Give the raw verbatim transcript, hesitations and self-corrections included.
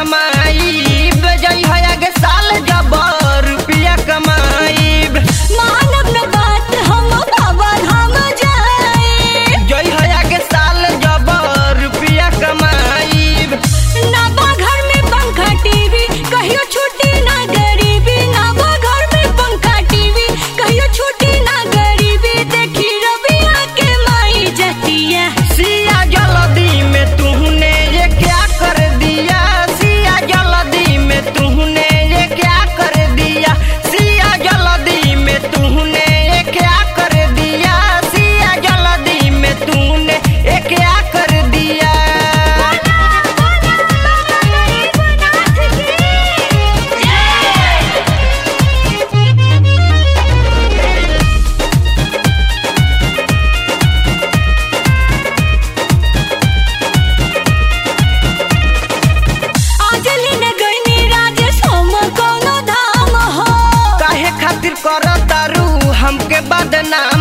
कमाई जई है आगे साल जब रुपया कमाई मानव न बात हम बाबा हम जाए जई है आगे साल जब रुपया कमाई ना बा घर में पंखा टीवी कहियो छुट्टी ना गरीबी ना बा घर में पंखा टीवी कहियो छुट्टी ना गरीबी देखी रबिया के माई जतिया सिया जल्दी में तूने ये क्या कर दिया सिया जल्दी में तूने ये क्या कर दिया सिया जल्दी में तूने ये क्या कर दिया सिया जल्दी में तूने ये क्या कर दिया खातिर कर तारू हमके बदनाम